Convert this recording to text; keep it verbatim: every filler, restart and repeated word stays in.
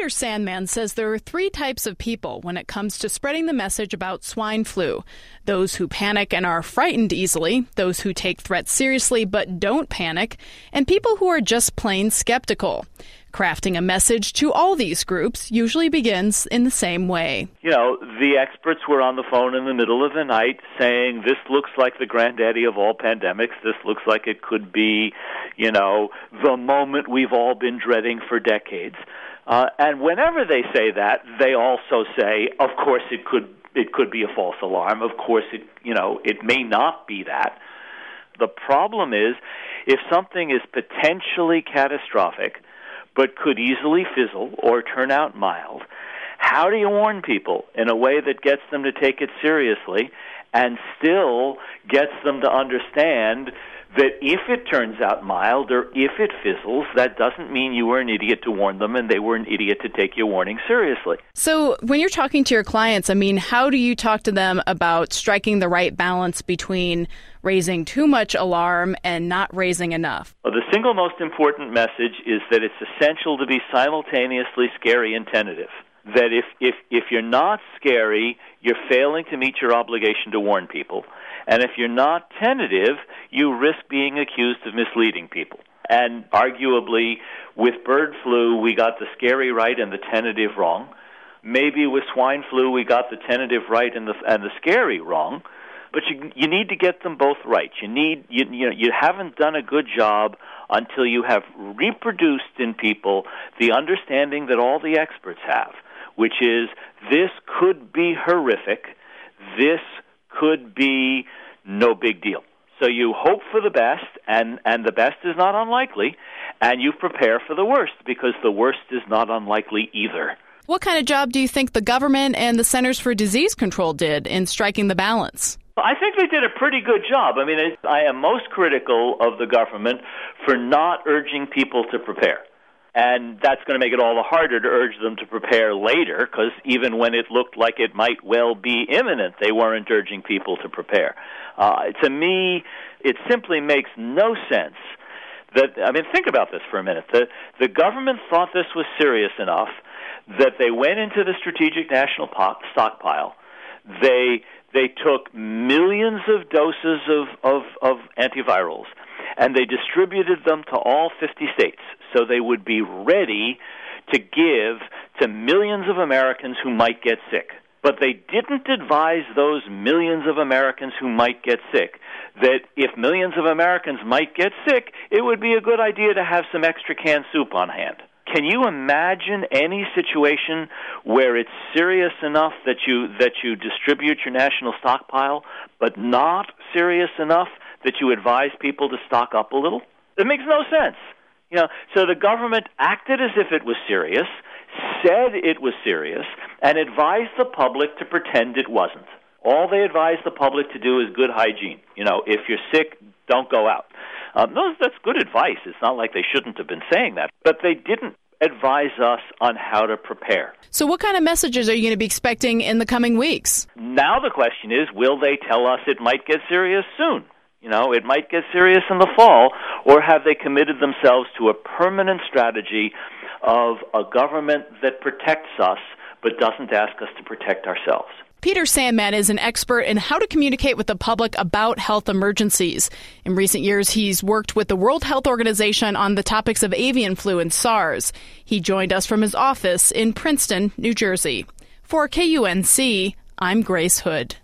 Peter Sandman says there are three types of people when it comes to spreading the message about swine flu. Those who panic and are frightened easily, those who take threats seriously but don't panic, and people who are just plain skeptical. Crafting a message to all these groups usually begins in the same way. You know, the experts were on the phone in the middle of the night saying, this looks like the granddaddy of all pandemics. This looks like it could be, you know, the moment we've all been dreading for decades. Uh, and whenever they say that, they also say, of course, it could it could be a false alarm. Of course, it you know it may not be that. The problem is, if something is potentially catastrophic, but could easily fizzle or turn out mild, how do you warn people in a way that gets them to take it seriously and still gets them to understand that if it turns out mild or if it fizzles, that doesn't mean you were an idiot to warn them and they were an idiot to take your warning seriously? So when you're talking to your clients, I mean, how do you talk to them about striking the right balance between raising too much alarm and not raising enough? Well, the single most important message is that it's essential to be simultaneously scary and tentative. That if, if, if you're not scary, you're failing to meet your obligation to warn people. And if you're not tentative, you risk being accused of misleading people. And arguably, with bird flu, we got the scary right and the tentative wrong. Maybe with swine flu, we got the tentative right and the and the scary wrong. But you you need to get them both right. You need you you know you haven't done a good job until you have reproduced in people the understanding that all the experts have, which is this could be horrific. This could be no big deal. So you hope for the best, and, and the best is not unlikely, and you prepare for the worst, because the worst is not unlikely either. What kind of job do you think the government and the Centers for Disease Control did in striking the balance? I think they did a pretty good job. I mean, I am most critical of the government for not urging people to prepare. And that's going to make it all the harder to urge them to prepare later, because even when it looked like it might well be imminent, they weren't urging people to prepare. Uh, to me, it simply makes no sense that, I mean, think about this for a minute. The, the government thought this was serious enough that they went into the Strategic National Stockpile. They they took millions of doses of, of, of antivirals, and they distributed them to all fifty states, so they would be ready to give to millions of Americans who might get sick. But they didn't advise those millions of Americans who might get sick that if millions of Americans might get sick, it would be a good idea to have some extra canned soup on hand. Can you imagine any situation where it's serious enough that you that you distribute your national stockpile, but not serious enough that you advise people to stock up a little? It makes no sense. You know, so the government acted as if it was serious, said it was serious, and advised the public to pretend it wasn't. All they advised the public to do is good hygiene. You know, if you're sick, don't go out. Um, those, that's good advice. It's not like they shouldn't have been saying that. But they didn't advise us on how to prepare. So what kind of messages are you going to be expecting in the coming weeks? Now the question is, will they tell us it might get serious soon? You know, it might get serious in the fall, or have they committed themselves to a permanent strategy of a government that protects us but doesn't ask us to protect ourselves? Peter Sandman is an expert in how to communicate with the public about health emergencies. In recent years, he's worked with the World Health Organization on the topics of avian flu and SARS. He joined us from his office in Princeton, New Jersey. For K U N C, I'm Grace Hood.